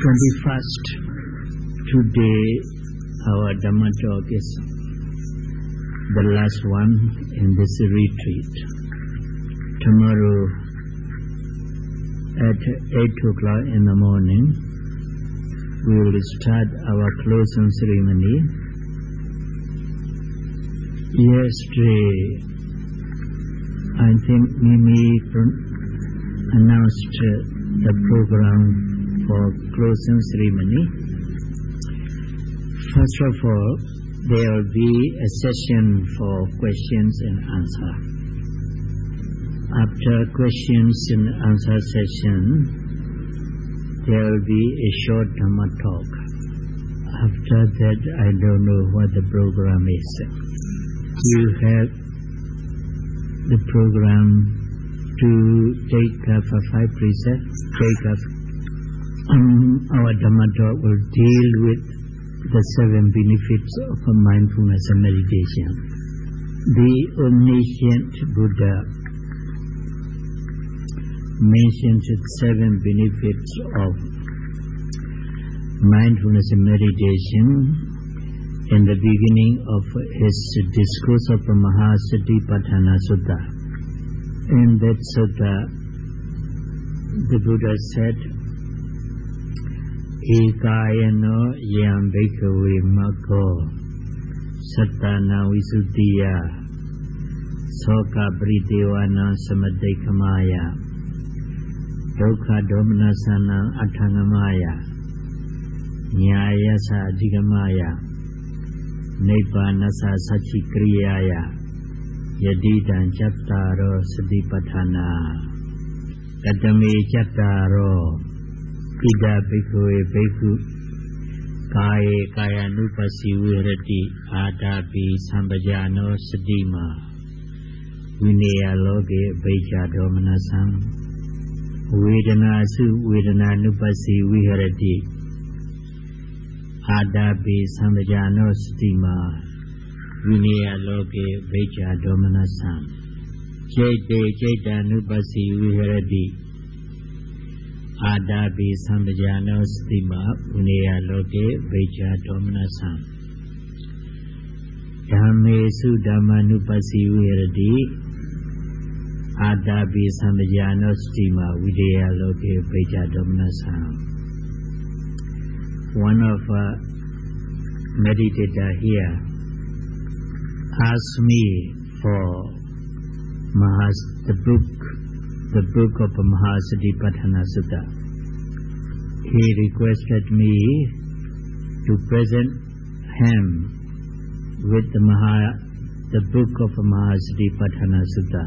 21st. Today our Dhamma talk is the last one in this retreat. Tomorrow at 8 o'clock in the morning we will start our closing ceremony. Yesterday I think Mimi announced the program for closing ceremony. First of all, there will be a session for questions and answer. After questions and answer session, there will be a short Dhamma talk. After that, I don't know what the program is. You have the program to take up a 5 precepts. Our Dhamma talk will deal with the 7 benefits of mindfulness and meditation. The omniscient Buddha mentioned 7 benefits of mindfulness and meditation in the beginning of his discourse of Mahasatipatthana Sutta. In that sutta, the Buddha said, Ekayano yam bhikkhave maggo sattana visuddhiya soka pritevana samadekhamaya dukkha domanasana athangamaya nyayasa adhigamaya nibbanasa sachikriyaya yadidan chattaro satipatthana katame chattaro Ida bhikkhave bhikkhu kaye kayanupassi virati adapi sambhajano sadima vinaya loke vajja domanasam vedanasu vedananupassi viharati adapi sambhajano sadima vinaya loke vajja domanasam jaite jaitanupassi viharati Adapi sambhajano stima uneya loke vajja domanasam Dhammesu dhammanupassi virati Adapi sambhajano stima videya loke vajja domanasam. One of meditator here asked me for the book of Mahasatipatthana Sutta. He requested me to present him with the book of Mahasatipatthana Sutta.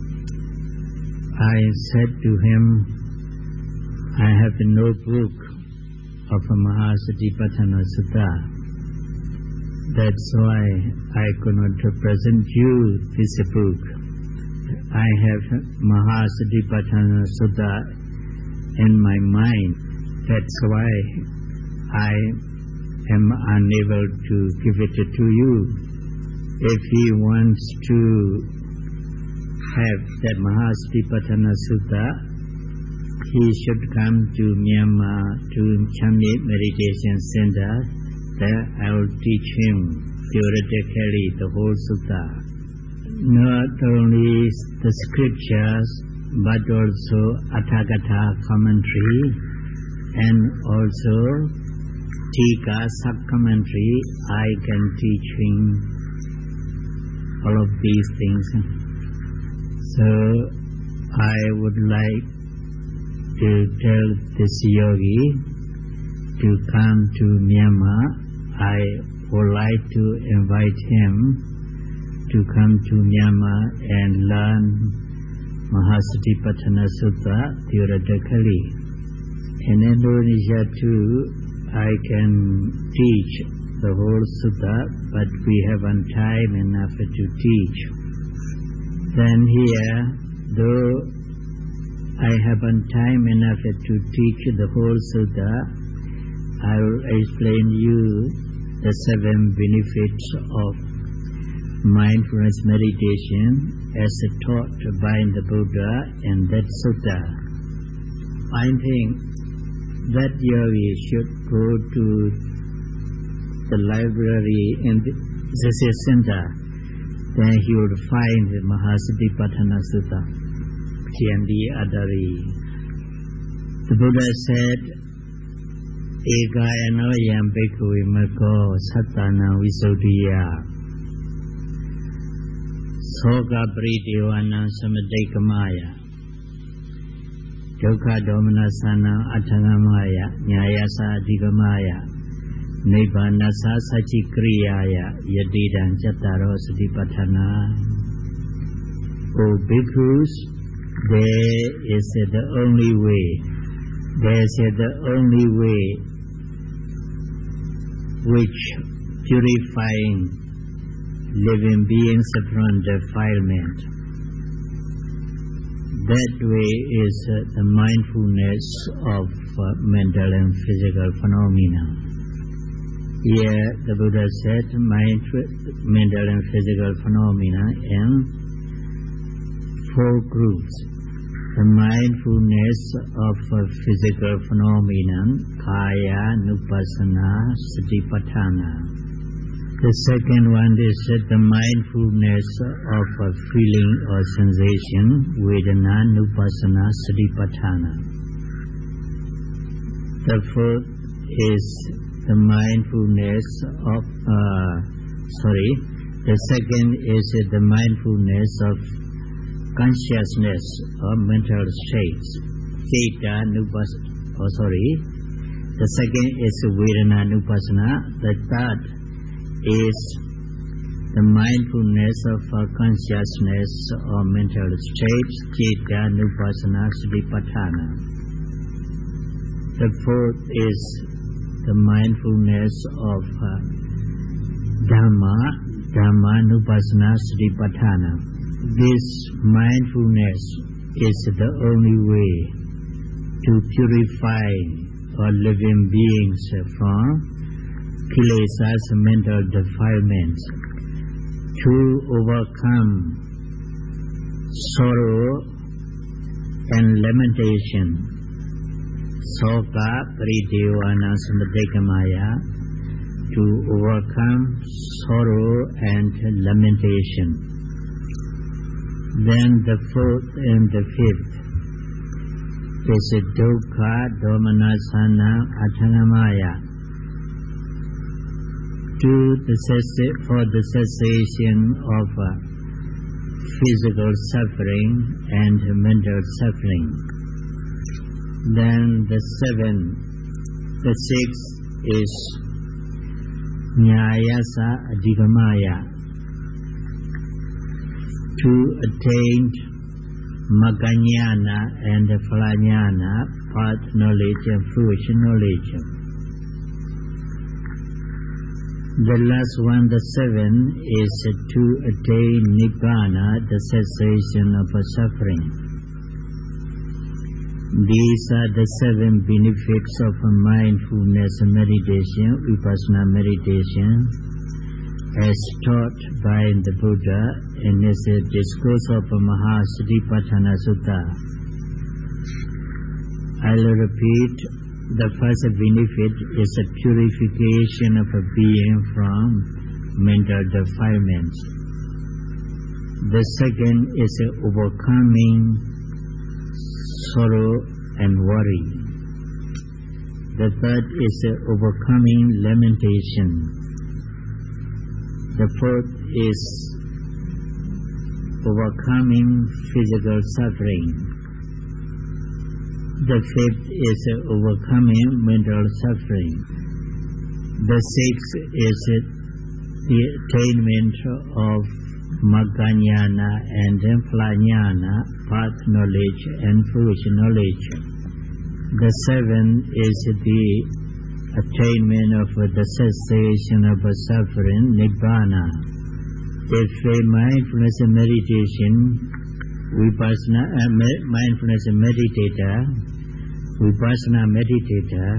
I said to him, I have no book of Mahasatipatthana Sutta. That's why I could not present you this book. I have Mahasatipatthana Sutta in my mind. That's why I am unable to give it to you. If he wants to have that Mahasatipatthana Sutta, he should come to Myanmar to Chamyet Meditation Center. There I will teach him theoretically the whole Sutta. Not only the scriptures, but also Atthakatha commentary and also Tika sub-commentary. I can teach him all of these things. So I would like to tell this yogi to come to Myanmar. I would like to invite him to come to Myanmar and learn Mahasatipatthana Sutta theoretically. In Indonesia too, I can teach the whole Sutta, but we haven't time enough to teach. Then here, though I haven't time enough to teach the whole Sutta, I will explain you the 7 benefits of mindfulness meditation as taught by the Buddha in that sutta. I think that yogi should go to the library in the center. Then he would find the Mahasatipatthana Sutta, Chandi Adari. The Buddha said, Ekayano yam bhikkhu mako sattana visuddhiya soka pridevana samadaikamaya dukkha domanasana athangamaya nyayasa adhigamaya nibbanasa sachikriyaya yadidan chattaro satipatthana. O bhikkhus, there is the only way. There is the only way which purifying living beings from defilement. That way is the mindfulness of mental and physical phenomena. Here the Buddha said mental and physical phenomena in 4 groups. The mindfulness of physical phenomenon, kaya, nupassana, satipatthana. The second one is the mindfulness of feeling or sensation, vedana, nupassana, satipatthana. The fourth is the mindfulness of, the second is the mindfulness of consciousness or mental states. The second is Vedana Nupassana. The third is the mindfulness of consciousness or mental states. Citta Nupassana Satipatthana. The fourth is the mindfulness of Dhamma Nupassana Satipatthana. This mindfulness is the only way to purify all living beings from kilesas, mental defilements, to overcome sorrow and lamentation, soka paridevana samadaikamaya, to overcome sorrow and lamentation. Then the fourth and the fifth is dukkha domanasana athangamaya, for the cessation of physical suffering and mental suffering. Then the sixth is nyayasa adhigamaya, to attain Maganyana and Phalanyana, path knowledge and fruition knowledge. The last one, the seventh, is to attain Nibbana, the cessation of suffering. These are the 7 benefits of mindfulness meditation, vipassana meditation, as taught by the Buddha in his discourse of Mahasatipatthana Sutta. I'll repeat, the first benefit is a purification of a being from mental defilements. The second is overcoming sorrow and worry. The third is overcoming lamentation. The fourth is overcoming physical suffering. The fifth is overcoming mental suffering. The sixth is the attainment of Maganyana and Phalanyana, path knowledge and fruition knowledge. The seventh is the attainment of the cessation of suffering, Nibbana. If a mindfulness meditation, mindfulness meditator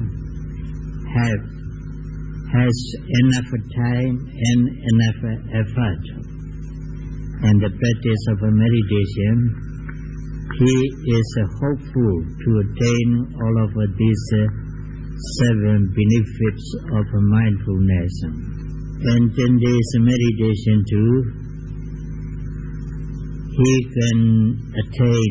has enough time and enough effort and the practice of meditation, he is hopeful to attain all of these 7 benefits of mindfulness. And in this meditation too, he can attain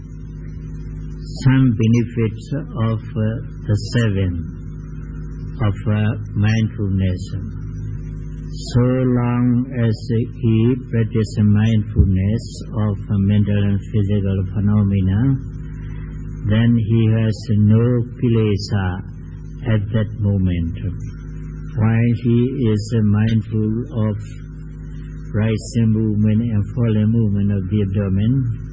some benefits of the 7 of mindfulness. So long as he practices mindfulness of mental and physical phenomena, then he has no kilesa at that moment. While he is mindful of rising movement and falling movement of the abdomen,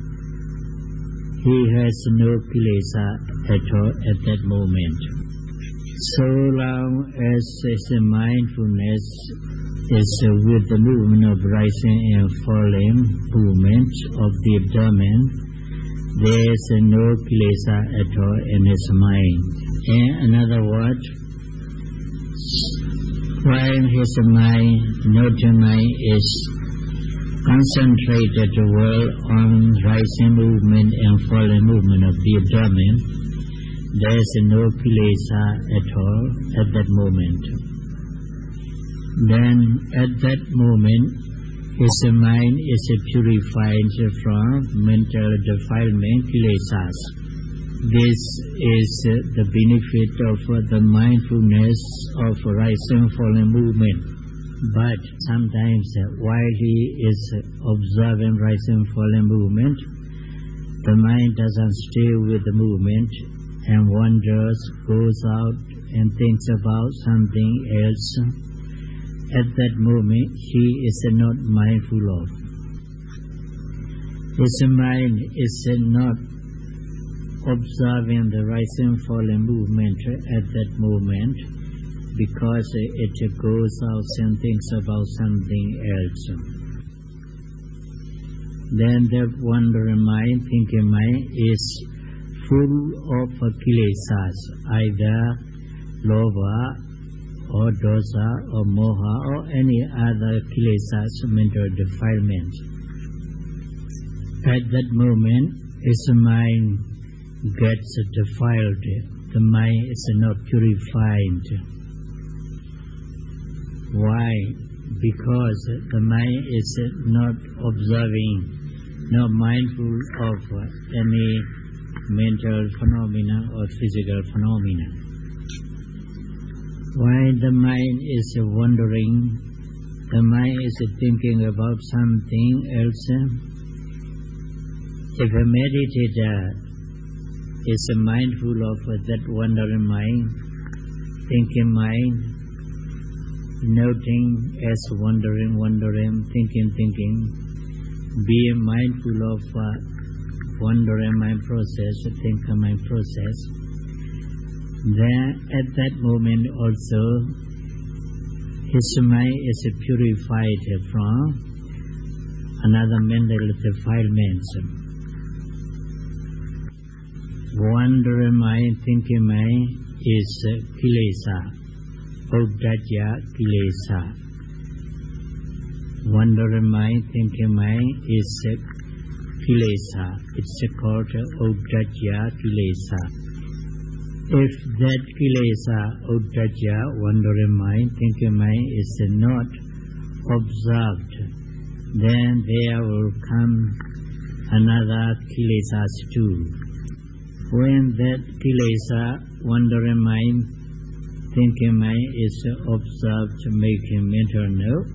he has no kilesa at all at that moment. So long as his mindfulness is with the movement of rising and falling movement of the abdomen, there is no kilesa at all in his mind. In other words, while his mind, noting mind, is concentrated well on rising movement and falling movement of the abdomen, there is no kilesa at all at that moment. Then at that moment, his mind is purified from mental defilement kilesas. This is the benefit of the mindfulness of rising and falling movement. But sometimes while he is observing rising and falling movement, the mind doesn't stay with the movement and wanders, goes out and thinks about something else. At that moment, he is not mindful of. His mind is not observing the rising and falling movement at that moment because it goes out and thinks about something else. Then the wandering mind, thinking mind, is full of kilesas, either lobha or dosa or moha or any other kilesas, mental defilement. At that moment, his mind gets defiled. The mind is not purified. Why? Because the mind is not observing, not mindful of any mental phenomena or physical phenomena. While the mind is wandering, the mind is thinking about something else. If a meditator is mindful of that wandering mind, thinking mind, noting as wandering, thinking, being mindful of wandering mind process, thinking mind process, then at that moment also his mind is purified from another mental defilements. Wandering mind, thinking mind is kilesa, uddhacca kilesa. Wandering mind, thinking mind is kilesa. It's called uddhacca kilesa. If that kilesa, uddhacca, wandering mind, thinking mind is not observed, then there will come another kilesas too. When that kilesa, wandering mind, thinking mind is observed, making mental note,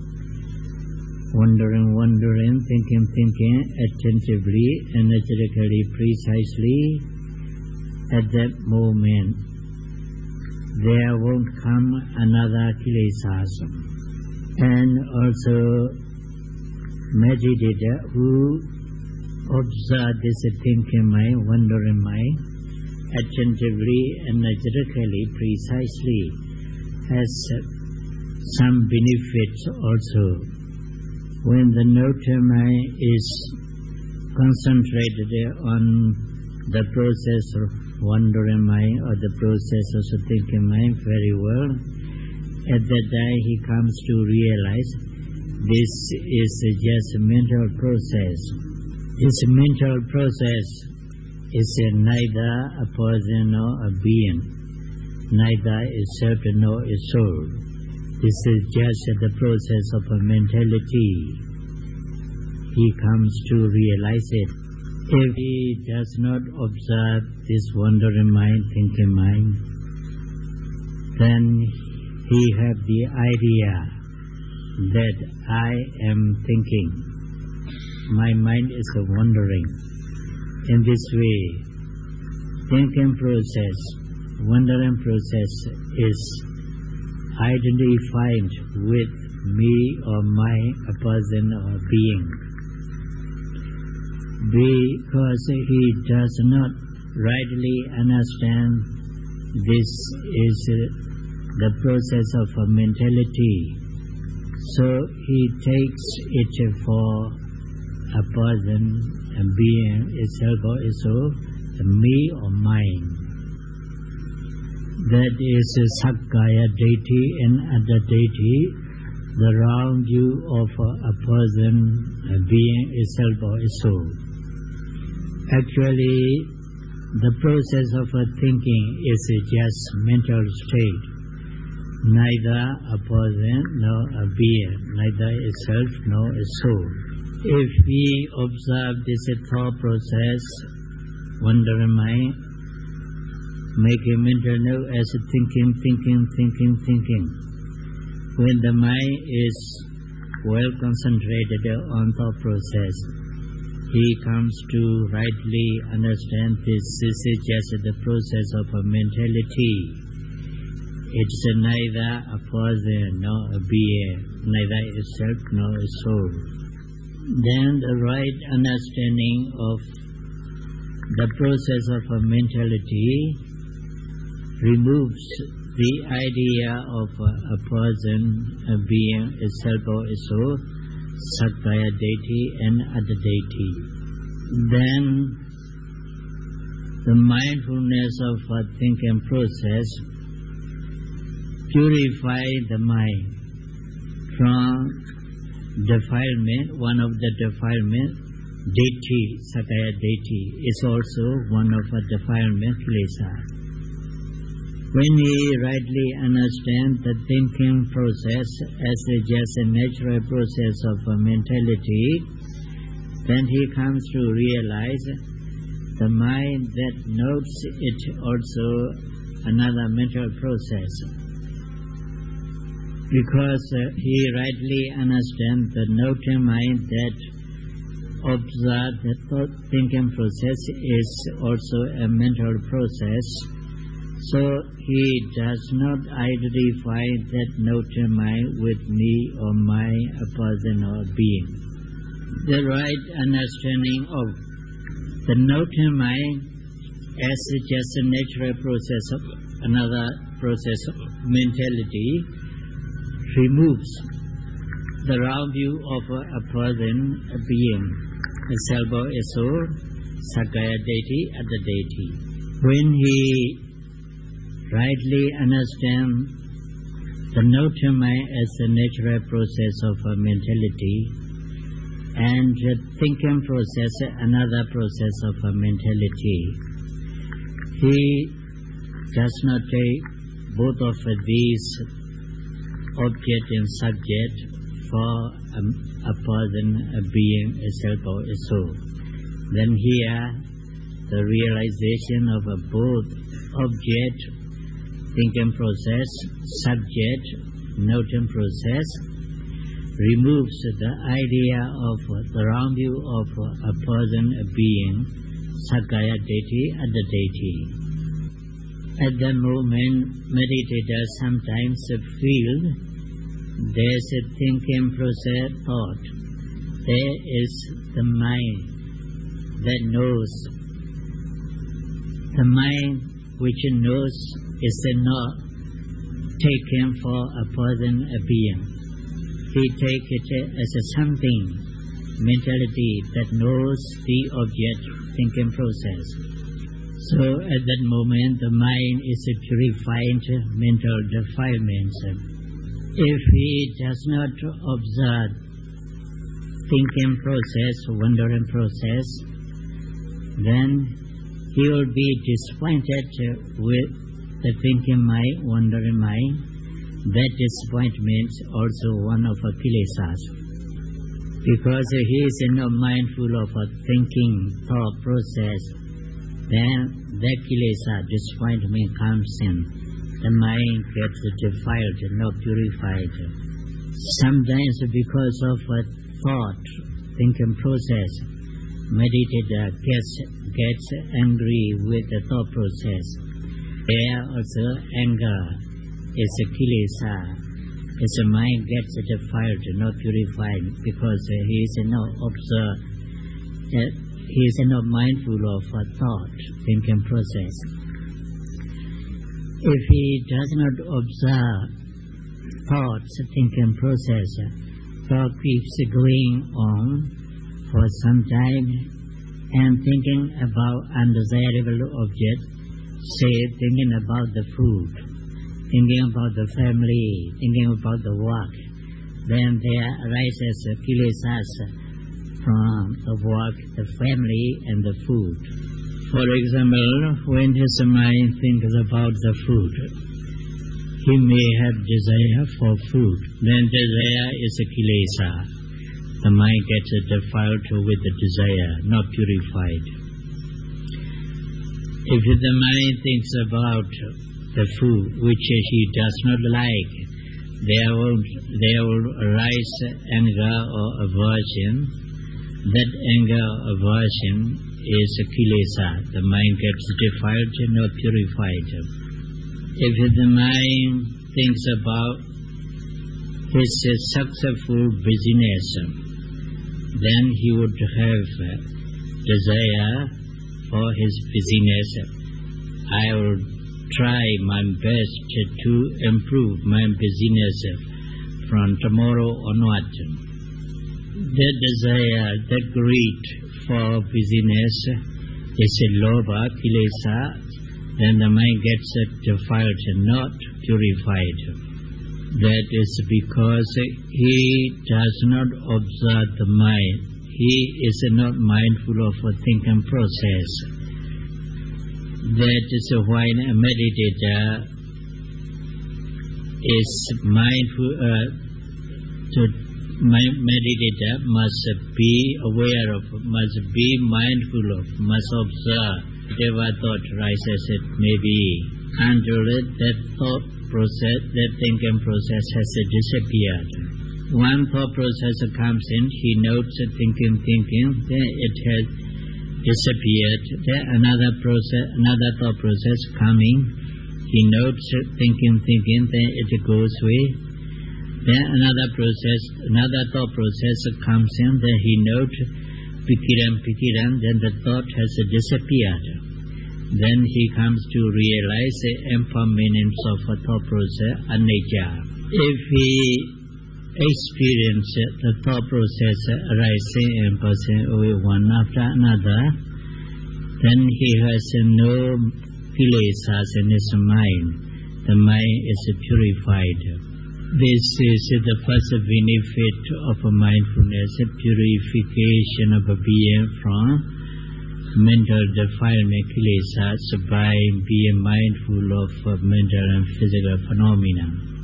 wandering, thinking, attentively, energetically, precisely, at that moment, there won't come another kilesas. And also, meditator who observe this thinking mind, wandering mind, attentively, energetically, precisely, has some benefits also. When the noting mind is concentrated on the process of wandering mind or the process of thinking mind very well, at that time he comes to realize this is just a mental process. This mental process is neither a person nor a being. neither is self nor is soul. This is just the process of a mentality. He comes to realize it. If he does not observe this wandering mind, thinking mind, then he have the idea that I am thinking. My mind is wandering. In this way, thinking process, wandering process is identified with me or my, a person or being. Because he does not rightly understand this is the process of a mentality, so he takes it for a person, a being, itself or so, me or mine. That is Sakkaya Deity and Atta Deity, the wrong view of a person, a being, itself or soul. Actually, the process of thinking is just mental state, neither a person nor a being, neither a self nor a soul. If we observe this thought process, wandering mind, making mental note as thinking. When the mind is well concentrated on thought process, he comes to rightly understand this is just the process of a mentality. It's neither a person nor a being, neither a self nor a soul. Then the right understanding of the process of a mentality removes the idea of a person, a being, a self or a soul, Sakkaya Deity and Atta Deity. Then the mindfulness of a thinking process purifies the mind from defilement. One of the defilement, Deity, Sakkaya Deity, is also one of a defilement, Kilesa. When he rightly understands the thinking process as just a natural process of a mentality, then he comes to realize the mind that notes it also another mental process. Because he rightly understands the noting mind that observes the thought thinking process is also a mental process. So he does not identify that noting mind with me or my, a person or a being. The right understanding of the noting mind as just a natural process of another process of mentality removes the wrong view of a person, a being, a self or a soul, Sakkaya Deity, Atta Deity. When he rightly understand the noting mind as a natural process of a mentality and the thinking process another process of a mentality, he does not take both of these object and subject for a person, a being, a self or a soul. Then here the realization of both object, thinking process, subject, noting process, removes the idea of the wrong view of a person, a being, Sakkaya Deity, Atta Deity. At that moment, meditators sometimes feel there's a thinking process thought. There is the mind that knows. The mind which knows is not taken for a person, a being. He takes it as a something, mentality that knows the object thinking process. So at that moment the mind is a purified mental defilement. If he does not observe thinking process, wandering process, then he will be disappointed with the thinking mind, wandering mind, that disappointment is also one of our kilesas. Because he is not mindful of a thinking thought process, then that kilesa, disappointment comes in. The mind gets defiled, not purified. Sometimes because of a thought, thinking process, meditator gets angry with the thought process. There also anger is a kilesa. His mind gets defiled, not purified, because he is not observed. He is not mindful of a thought, thinking process. If he does not observe thoughts, thinking process, thought keeps going on for some time and thinking about undesirable objects, say thinking about the food, thinking about the family, thinking about the work, then there arises kilesas from the work, the family, and the food. For example, when his mind thinks about the food, he may have desire for food. Then desire is a kilesa. The mind gets defiled with the desire, not purified. If the mind thinks about the food which he does not like, there will arise anger or aversion. That anger or aversion is a kilesa. The mind gets defiled, not purified. If the mind thinks about his successful business, then he would have desire for his business. I will try my best to improve my business from tomorrow onward. That desire, that greed for business is a lobha, kilesa. Then the mind gets defiled, not purified. That is because he does not observe the mind. He is not mindful of a thinking process. That is why a meditator is mindful. Meditator must be aware of, must be mindful of, must observe whatever thought rises it may be, until that thought process, that thinking process has disappeared. One thought process comes in, he notes thinking, then it has disappeared. Then another thought process coming, he notes thinking, then it goes away. Then another thought process comes in, then he notes pikiran, then the thought has disappeared. Then he comes to realize the impermanence of a thought process, anicca. If he experiences the thought process arising and passing away one after another, then he has no kilesas in his mind. The mind is purified. This is the first benefit of mindfulness, purification of a being from mental defilement kilesas by being mindful of mental and physical phenomena.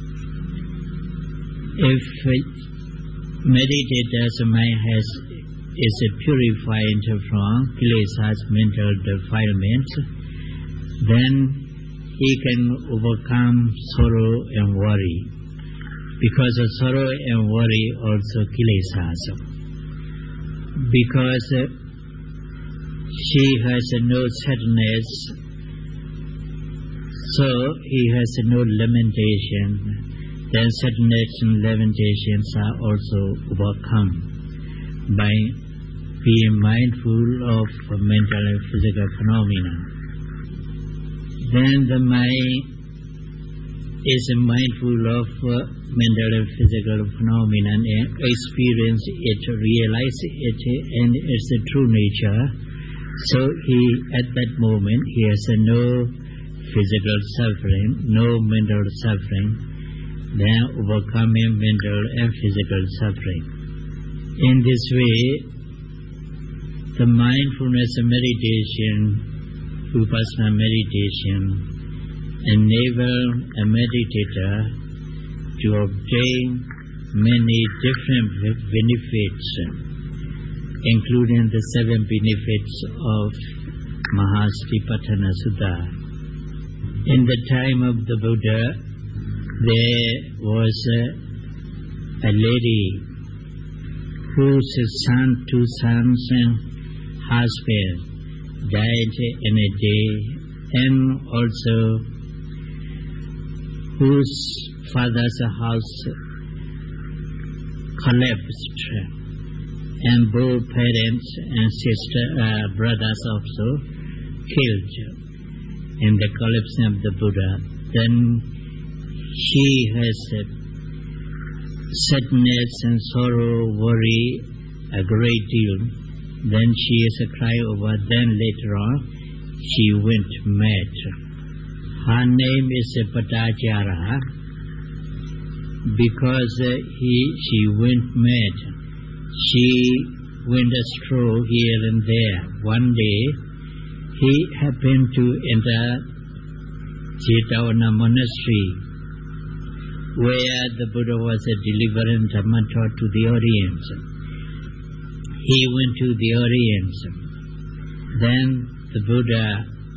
If meditator's mind is purified from kilesas, mental defilement, then he can overcome sorrow and worry. Because sorrow and worry also kilesas. Because she has no sadness, so he has no lamentation. Then sadness and lamentations are also overcome by being mindful of mental and physical phenomena. Then the mind is mindful of mental and physical phenomena and experience it, realize it and its true nature. So he, at that moment, he has no physical suffering, no mental suffering, then overcoming mental and physical suffering. In this way, the mindfulness meditation, vipassana meditation, enable a meditator to obtain many different benefits, including the 7 benefits of Mahasatipatthana Sutta. In the time of the Buddha, there was a lady whose two sons and husband died in a day, and also whose father's house collapsed, and both parents and brothers also killed in the collapse of the Buddha. Then she has sadness and sorrow, worry a great deal. Then she has a cry over. Then later on, she went mad. Her name is Patachara. Because she went mad, she went astray here and there. One day, he happened to enter Jetavana monastery, where the Buddha was delivering Dhamma talk to the audience. He went to the audience. Then the Buddha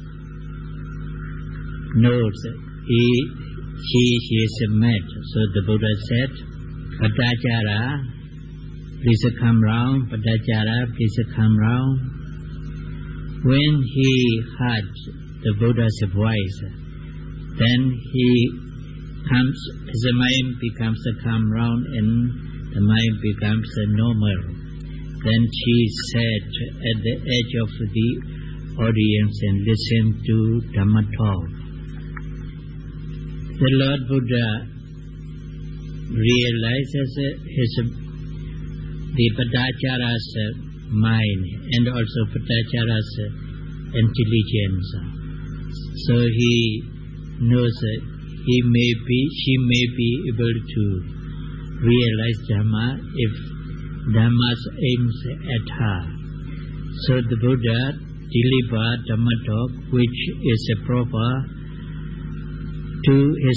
knows she is mad. So the Buddha said, Patachara, please come round. Patachara, please come round. When he heard the Buddha's voice, then he comes, his mind becomes calm round and the mind becomes normal. Then she sat at the edge of the audience and listened to Dhamma talk. The Lord Buddha realizes the Patachara's mind and also Patachara's intelligence. So he knows that she may be able to realize Dhamma if Dhamma aims at her. So the Buddha delivered Dhamma talk, which is proper to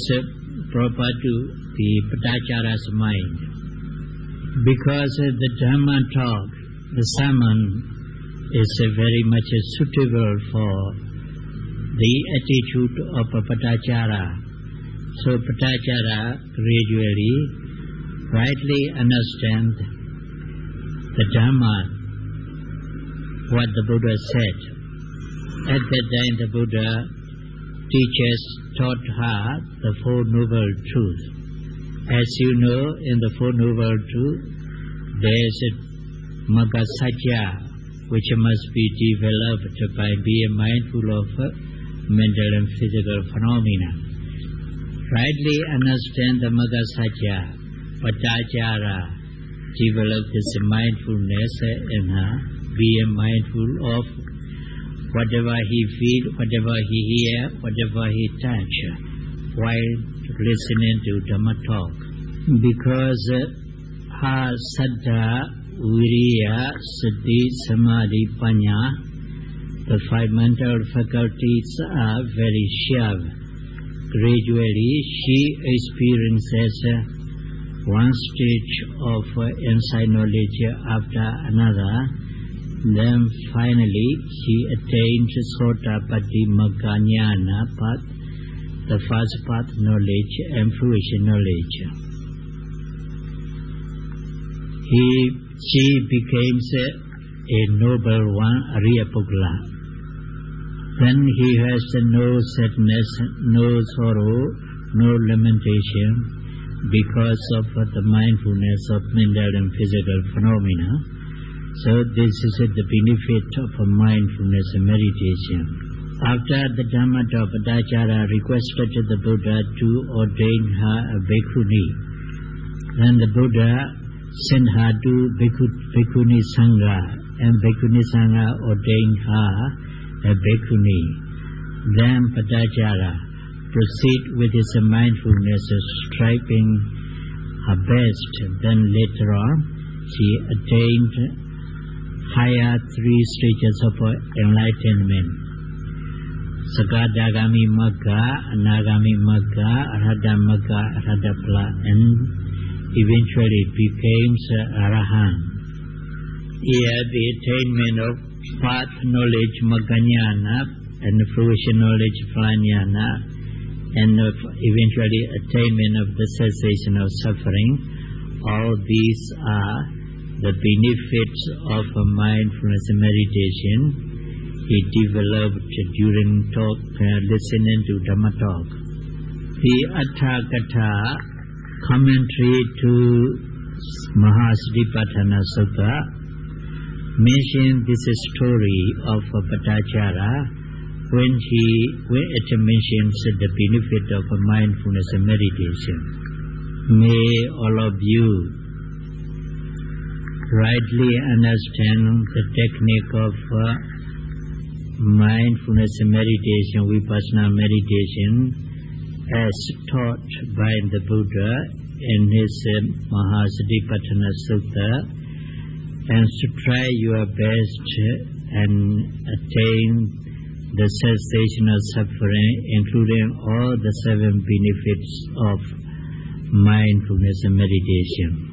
the Patachara's mind. Because the Dhamma talk, the sermon, is very much suitable for the attitude of a Patachara. So Patachara gradually rightly understand the Dhamma, what the Buddha said. At that time the Buddha teachers taught her the Four Noble Truths. As you know, in the Four Noble Truths, there is a Magga Satya, which must be developed by being mindful of mental and physical phenomena. Rightly understand the Magga Satya, Patachara develop this mindfulness in her, being mindful of whatever he feels, whatever he hears, whatever he touches, while listening to Dhamma talk. Because her Saddha, Viriya, Sati, Samadhi, Panya, the 5 mental faculties are very sharp. Gradually, she experiences one stage of insight knowledge after another. Then finally, she attained Sotapatti Magga Jnana path, the first path knowledge and fruition knowledge. She becomes a noble one, Arya Puggala. Then he has no sadness, no sorrow, no lamentation, because of the mindfulness of mental and physical phenomena. So this is the benefit of mindfulness and meditation. After the Dhamma talk, Patachara requested the Buddha to ordain her a bhikkhuni. Then the Buddha sent her to Bhikkhuni Sangha, and Bhikkhuni Sangha ordained her a bhikkhuni. Then Patachara proceed with his mindfulness, striving her best. Then later on, she attained higher 3 stages of enlightenment. Sakadagami Magga, Anagami Magga, Arhata Magga, Arhata Phala, and eventually became Arahant. Here the attainment of path knowledge Magganyana and fruition knowledge Phalanyana and eventually attainment of the cessation of suffering, all these are the benefits of a mindfulness meditation he developed during listening to Dhamma talk. The Atthakatha commentary to Mahasatipatthana Sutta mentioned this story of Bhattacharya when it mentions the benefit of mindfulness meditation. May all of you rightly understand the technique of mindfulness meditation, vipassana meditation, as taught by the Buddha in his Mahasatipatthana Sutta, and to try your best and attain the cessation of suffering, including all the 7 benefits of mindfulness meditation.